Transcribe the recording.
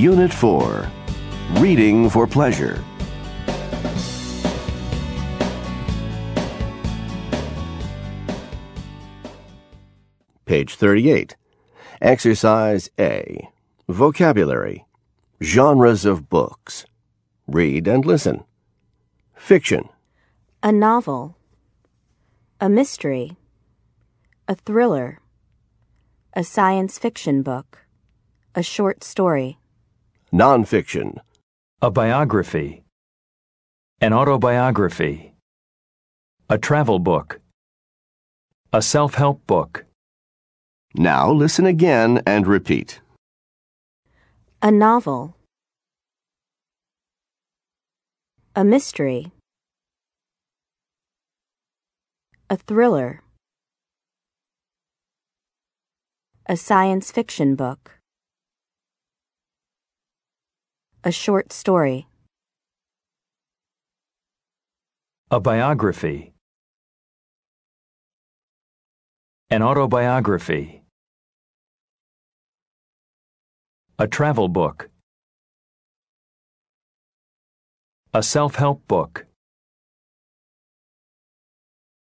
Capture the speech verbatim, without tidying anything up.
Unit four, Reading for Pleasure. Page thirty-eight. Exercise A. Vocabulary. Genres of books. Read and listen. Fiction. A novel. A mystery. A thriller. A science fiction book. A short story. Nonfiction. A biography. An autobiography. A travel book. A self-help book. Now listen again and repeat. A novel. A mystery. A thriller. A science fiction book. A short story. A biography. An autobiography. A travel book. A self-help book.